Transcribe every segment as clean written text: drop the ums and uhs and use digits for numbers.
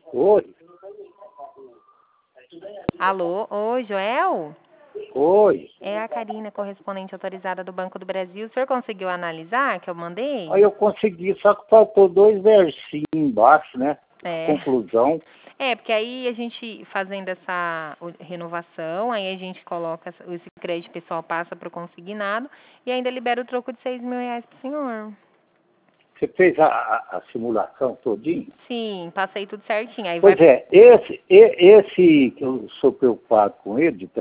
Oi, Alô, oi, Joel? oi. É a Karina, correspondente autorizada do Banco do Brasil. O senhor conseguiu analisar que eu mandei? Aí eu consegui, só que faltou 2 versinhos embaixo, né? É. Conclusão. Porque aí a gente fazendo essa renovação, aí a gente coloca esse crédito pessoal, passa para o consignado e ainda libera o troco de R$ 6.000 para o senhor. Você fez a simulação todinha? Sim, passei tudo certinho. Aí Pois vai... é, esse que eu sou preocupado com ele, de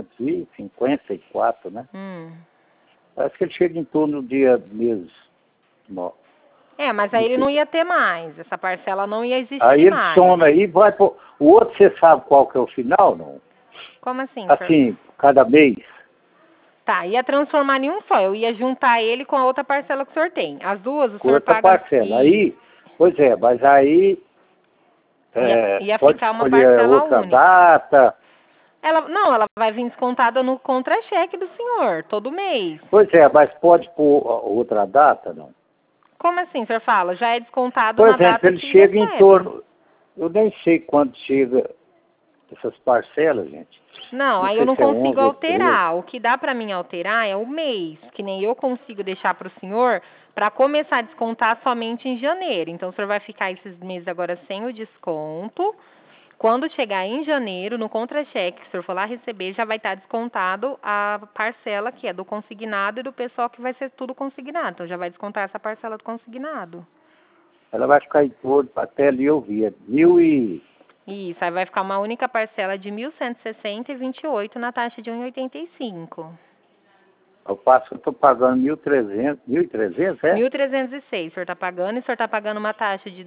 354, né? Parece que ele chega em torno do dia mês 9. Mas aí ele não ia ter mais. Essa parcela não ia existir Aí ele mais. some aí, vai pro... O outro você sabe qual que é o final, não? Como assim, senhor? Assim, cada mês. Tá, ia transformar em um só. Eu ia juntar ele com a outra parcela que o senhor tem. As duas o Com senhor outra paga... parcela. Aí, pois é, mas aí Ia pode ficar uma escolher parcela outra única. data. Ela vai vir descontada no contra-cheque do senhor, todo mês. Pois é, mas pode pôr outra data, não? Como assim, o senhor fala? Já é descontado Por na exemplo, data ele que chega em recebe. torno... Eu nem sei quanto chega essas parcelas, gente. Não, aí eu sei não se é consigo 11 ou 13. alterar. O que dá pra mim alterar é o mês, que nem eu consigo deixar pro senhor para começar a descontar somente em janeiro. Então o senhor vai ficar esses meses agora sem o desconto. Quando chegar em janeiro, no contra-cheque, se o senhor for lá receber, já vai estar descontado a parcela que é do consignado e do pessoal que vai ser tudo consignado. Então já vai descontar essa parcela do consignado. Ela vai ficar em torno, até ali eu vi, 1.000 Isso, aí vai ficar uma única parcela de 1.160,28 na taxa de 1,85. Eu passo que eu estou pagando 1.300, é? 1.306 o senhor está pagando, e o senhor está pagando uma taxa de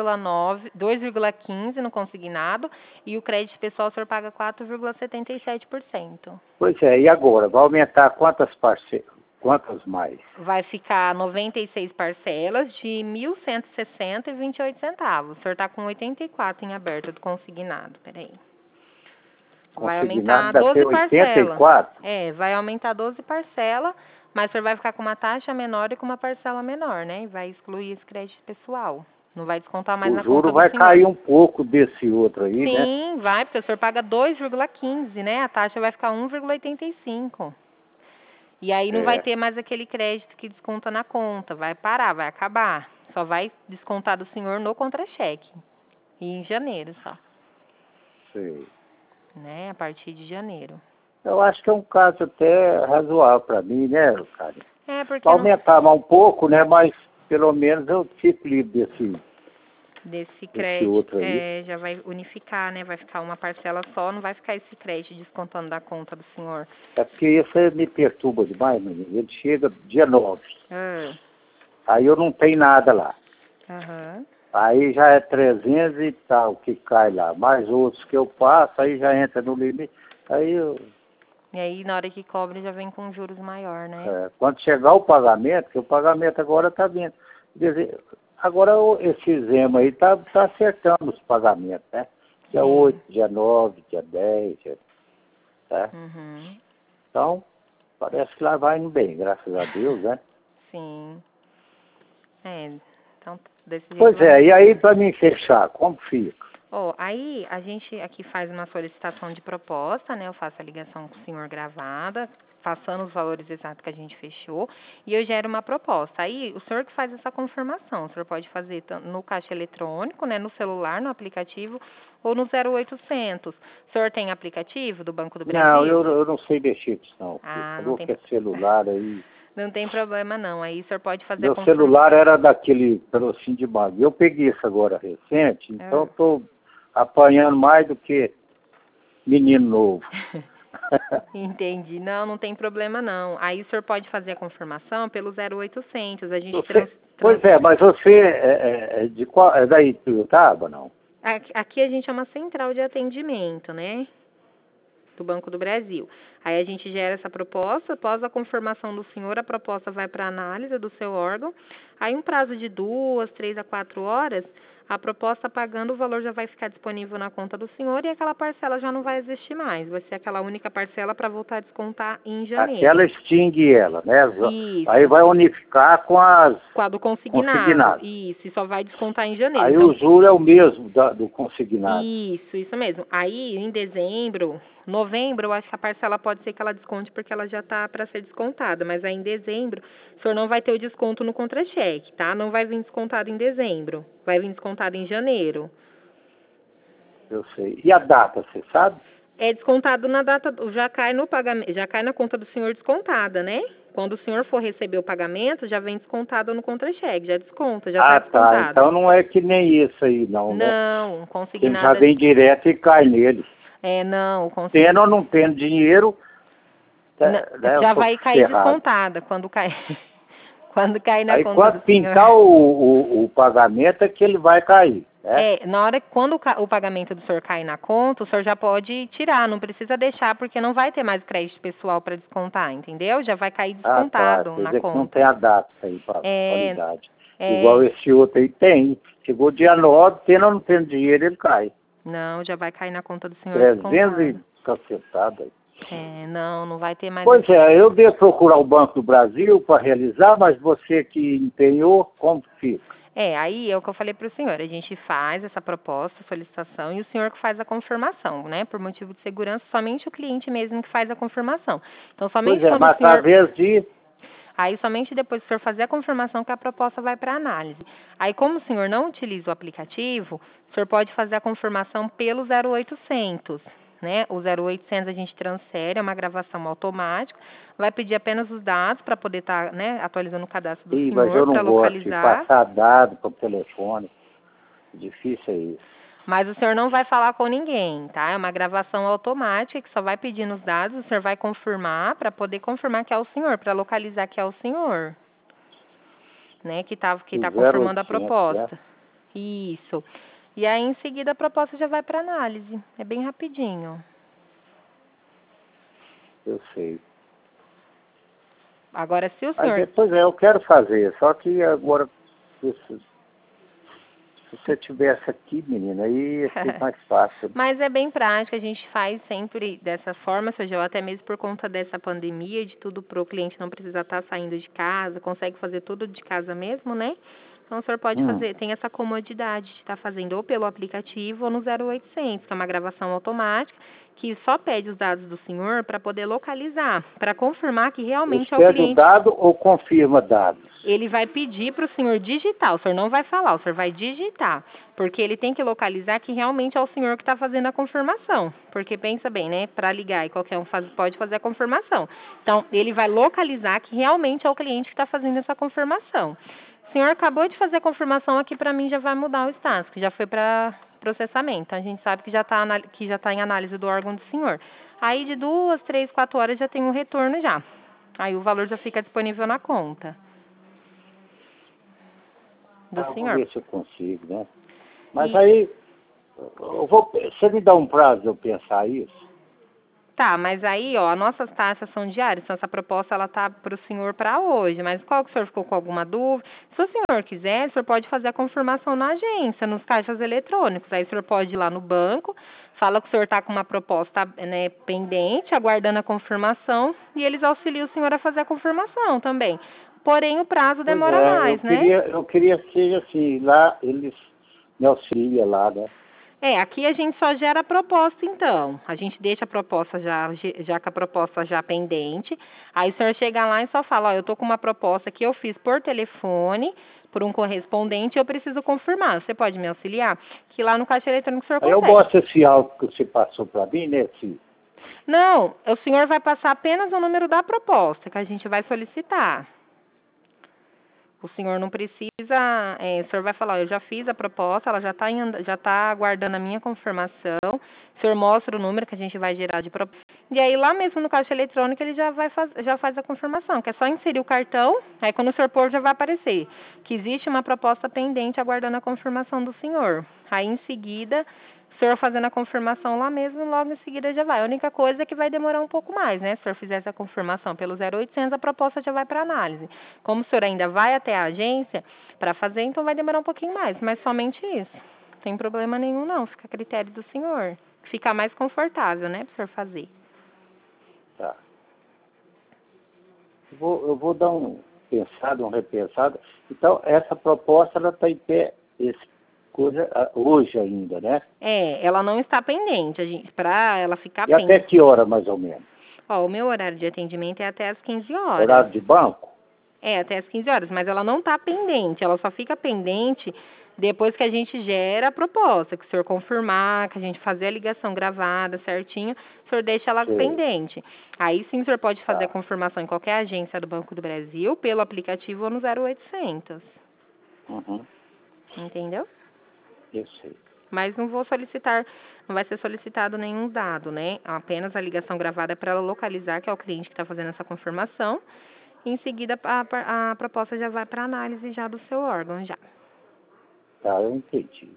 2,15 no consignado, e o crédito pessoal o senhor paga 4,77%. Pois é, e agora? Vai aumentar quantas parcelas? Quantas mais? Vai ficar 96 parcelas de 1.160,28 centavos. O senhor está com 84 em aberto do consignado, peraí. Vai Consignado aumentar deve 12 ser parcelas. 84? Vai aumentar 12 parcelas, mas o senhor vai ficar com uma taxa menor e com uma parcela menor, né? Vai excluir esse crédito pessoal. Não vai descontar mais O na conta juro do vai senhor. cair um pouco desse outro aí, né? Sim, vai, porque o senhor paga 2,15, né? A taxa vai ficar 1,85. E aí não vai É, ter mais aquele crédito que desconta na conta. Vai parar, vai acabar. Só vai descontar do senhor no contra-cheque. E em janeiro só, sei. né? A partir de janeiro. Eu acho que é um caso até razoável para mim, né, cara? Porque Vai não... aumentar mais um pouco, né? Mas pelo menos eu fico livre desse desse crédito, outro aí. já vai unificar, né? Vai ficar uma parcela só, não vai ficar esse crédito descontando da conta do senhor. É porque isso aí me perturba demais, menino. Ele chega dia 9. Aí eu não tenho nada lá. Aí já é 300 e tal que cai lá. Mais outros que eu passo, aí já entra no limite. Aí E aí, na hora que cobra, já vem com juros maior, né? quando chegar o pagamento, que o pagamento agora está vindo. Quer dizer, agora esse Zema aí tá acertando os pagamentos, né? Dia 8, dia 9, dia 10, tá? Então, parece que lá vai indo bem, graças a Deus, né? Sim. Então, desse jeito Pois é, e aí para mim fechar, como fica? Aí a gente aqui faz uma solicitação de proposta, né? Eu faço a ligação com o senhor gravada, passando os valores exatos que a gente fechou, e eu gero uma proposta. Aí o senhor que faz essa confirmação, o senhor pode fazer no caixa eletrônico, né? No celular, no aplicativo, ou no 0800. O senhor tem aplicativo do Banco do Brasil? Não, eu não sei mexer com isso não. Não Falou tem... que é celular aí. Não tem problema não. Aí o senhor pode fazer Meu celular era daquele pedacinho de bagulho. Eu peguei isso agora recente, então estou apanhando mais do que menino novo. Entendi. Não tem problema não. Aí o senhor pode fazer a confirmação pelo 0800. A gente Pois é, mas você é de qual? É daí que eu estava, não? Aqui a gente é uma central de atendimento, né? Do Banco do Brasil. Aí a gente gera essa proposta, após a confirmação do senhor, a proposta vai para análise do seu órgão. Aí um prazo de 2, 3 a 4 horas, a proposta pagando, o valor já vai ficar disponível na conta do senhor e aquela parcela já não vai existir mais. Vai ser aquela única parcela para voltar a descontar em janeiro. Aquela extingue ela, né? Isso. Aí vai unificar com a do consignado. Isso, e só vai descontar em janeiro. Aí então, o juro é o mesmo do consignado. Isso mesmo. Aí, em dezembro, novembro, eu acho que a parcela pode ser que ela desconte porque ela já está para ser descontada. Mas aí, em dezembro, o senhor não vai ter o desconto no contra-cheque, tá? Não vai vir descontado em dezembro. Vai vir descontado em janeiro. Eu sei. E a data, você sabe? É descontado na data, já cai no pagamento, já cai na conta do senhor descontada, né? Quando o senhor for receber o pagamento, já vem descontado no contra-cheque, já desconta, já está descontado. Tá. Então não é que nem isso aí, não, né? Não, consignado. Ele já vem direto e cai nele. Não, o consignado. Tendo ou não tendo dinheiro, já vai cair descontada quando cair. Quando cair na aí, conta quando do senhor. pintar o pagamento é que ele vai cair. Né? Na hora quando o pagamento do senhor cair na conta, o senhor já pode tirar, não precisa deixar, porque não vai ter mais crédito pessoal para descontar, entendeu? Já vai cair descontado na conta. Não tem a data aí para validade. Igual esse outro aí tem. Chegou dia 9, tendo ou não tendo dinheiro, ele cai. Não, já vai cair na conta do senhor 300 e cacetada aí. Não vai ter mais... Pois eu devo procurar o Banco do Brasil para realizar, mas você que empenhou, como fica? Aí é o que eu falei para o senhor, a gente faz essa proposta, solicitação, e o senhor que faz a confirmação, né? Por motivo de segurança, somente o cliente mesmo que faz a confirmação. Então, somente quando mas o senhor... através de... Aí, somente depois do senhor fazer a confirmação que a proposta vai para análise. Aí, como o senhor não utiliza o aplicativo, o senhor pode fazer a confirmação pelo 0800, né? O 0800 a gente transfere, é uma gravação automática, vai pedir apenas os dados para poder estar, atualizando o cadastro do senhor para localizar. Mas eu não gosto de passar dados para o telefone. Difícil é isso. Mas o senhor não vai falar com ninguém, tá? É uma gravação automática que só vai pedindo os dados, o senhor vai confirmar para poder confirmar que é o senhor, para localizar que é o senhor, né? Que tá confirmando a proposta. Isso. E aí, em seguida, a proposta já vai para análise. É bem rapidinho. Eu sei. Agora, se o senhor... Pois eu quero fazer, só que agora... Se você tivesse aqui, menina, aí ia ser mais fácil. Mas é bem prático, a gente faz sempre dessa forma, seja, até mesmo por conta dessa pandemia, de tudo para o cliente não precisar estar saindo de casa, consegue fazer tudo de casa mesmo, né? Então, o senhor pode fazer, tem essa comodidade de estar fazendo ou pelo aplicativo ou no 0800, que é uma gravação automática, que só pede os dados do senhor para poder localizar, para confirmar que realmente é o cliente. Pede o dado ou confirma dados? Ele vai pedir para o senhor digitar, o senhor não vai falar, o senhor vai digitar, porque ele tem que localizar que realmente é o senhor que está fazendo a confirmação, porque pensa bem, né, para ligar e qualquer um pode fazer a confirmação. Então, ele vai localizar que realmente é o cliente que está fazendo essa confirmação. O senhor acabou de fazer a confirmação aqui, para mim já vai mudar o status, que já foi para processamento. A gente sabe que já está em análise do órgão do senhor. Aí de 2, 3, 4 horas já tem um retorno já. Aí o valor já fica disponível na conta do senhor. Vou ver se eu consigo, né? Mas aí, você me dá um prazo de eu pensar isso? Tá, mas aí, as nossas taxas são diárias, então essa proposta ela tá para o senhor para hoje, mas qual que o senhor ficou com alguma dúvida? Se o senhor quiser, o senhor pode fazer a confirmação na agência, nos caixas eletrônicos, aí o senhor pode ir lá no banco, fala que o senhor está com uma proposta pendente, aguardando a confirmação, e eles auxiliam o senhor a fazer a confirmação também. Porém, o prazo demora mais, né? Eu queria que seja assim, lá eles me auxiliam lá, né? Aqui a gente só gera a proposta, então. A gente deixa a proposta já com a proposta já pendente. Aí o senhor chega lá e só fala, eu tô com uma proposta que eu fiz por telefone, por um correspondente, eu preciso confirmar. Você pode me auxiliar? Que lá no caixa eletrônico o senhor consegue. Eu gosto desse algo que você passou para mim, né, Ci? Não, o senhor vai passar apenas o número da proposta que a gente vai solicitar. O senhor não precisa, o senhor vai falar, eu já fiz a proposta, ela já tá aguardando a minha confirmação, o senhor mostra o número que a gente vai gerar de proposta, e aí lá mesmo no caixa eletrônico ele já faz a confirmação, que é só inserir o cartão, aí quando o senhor pôr já vai aparecer que existe uma proposta pendente aguardando a confirmação do senhor. Aí em seguida, senhor fazendo a confirmação lá mesmo, logo em seguida já vai. A única coisa é que vai demorar um pouco mais, né? Se o senhor fizer essa confirmação pelo 0800, a proposta já vai para análise. Como o senhor ainda vai até a agência para fazer, então vai demorar um pouquinho mais, mas somente isso. Não tem problema nenhum não, fica a critério do senhor. Fica mais confortável, né, para o senhor fazer. Tá. Eu vou dar um pensado, um repensado. Então, essa proposta, ela está em pé hoje ainda, né? É, ela não está pendente, para ela ficar E até pendente. que hora, mais ou menos? Ó, o meu horário de atendimento é até às 15 horas. Horário de banco? É, até às 15 horas, mas ela não está pendente, ela só fica pendente depois que a gente gera a proposta, que o senhor confirmar, que a gente fazer a ligação gravada certinho, o senhor deixa ela Sim. pendente. Aí sim o senhor pode fazer a Tá. confirmação em qualquer agência do Banco do Brasil, pelo aplicativo ou no 0800. Uhum. Entendeu? Eu sei. Mas não vou solicitar, não vai ser solicitado nenhum dado, né? Apenas a ligação gravada para ela localizar que é o cliente que está fazendo essa confirmação. Em seguida, a proposta já vai para análise já do seu órgão, já. Tá, eu entendi.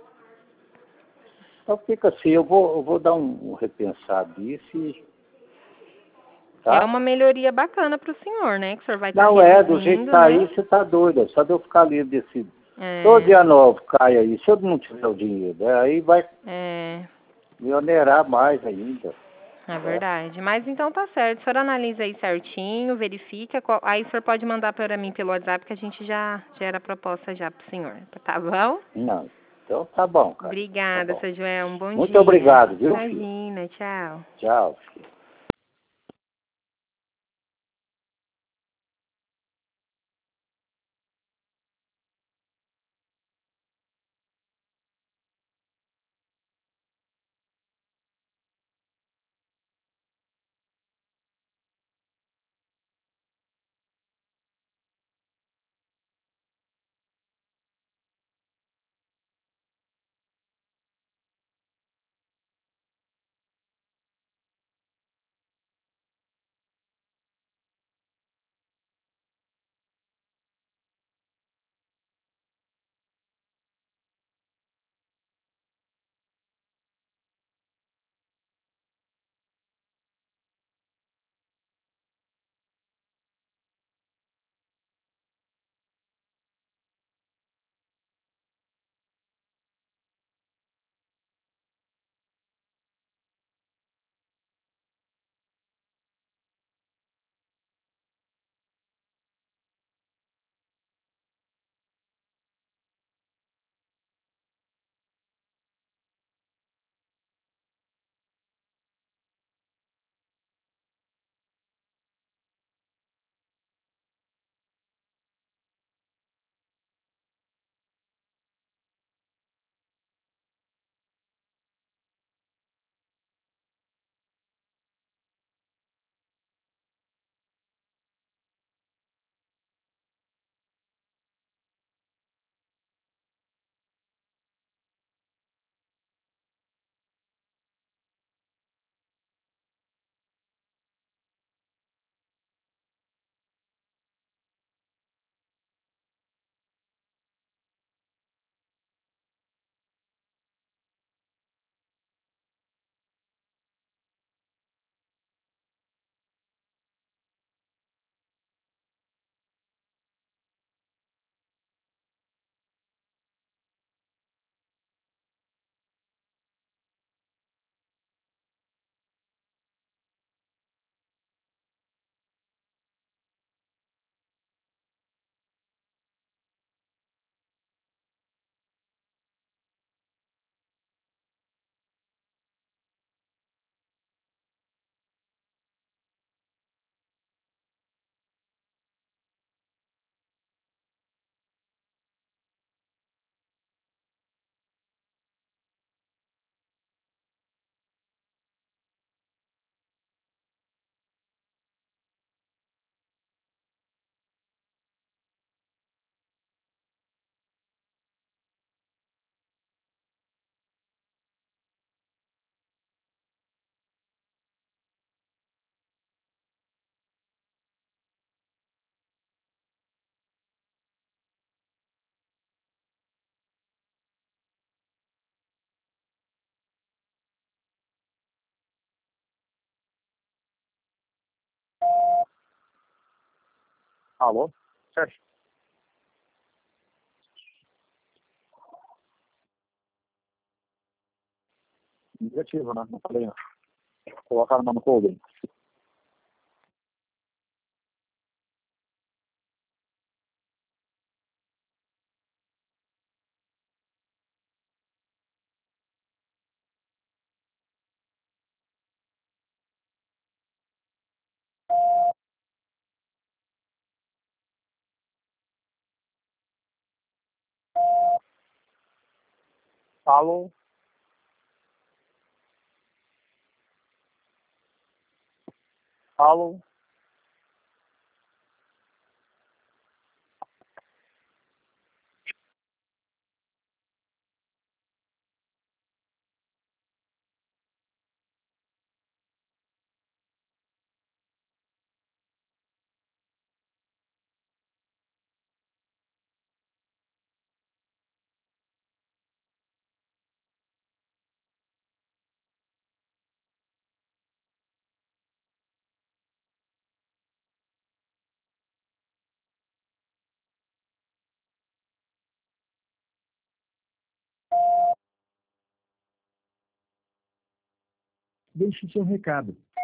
Então fica assim, eu vou dar um repensado nisso e... É Tá? uma melhoria bacana para o senhor, né? Que o senhor vai estar Não do jeito que tá né? aí, você tá doido. Só de eu ficar ali desse... Todo É, dia novo cai aí. Se eu não tiver o dinheiro, né, aí vai é, me onerar mais ainda. é Né? verdade. Mas então tá certo. O senhor analisa aí certinho, verifica. Aí o senhor pode mandar para mim pelo WhatsApp que a gente já gera a proposta já pro senhor. Tá bom? Não. Então tá bom, cara. Tá Obrigada, bom. seu Joel. Um bom Muito dia. obrigado, viu, filho? Imagina, tchau. Tchau, filho. Alô? Sérgio? Negativo, né? Não falei, não. Colocaram no holding. Alô? Alô? Deixe seu recado.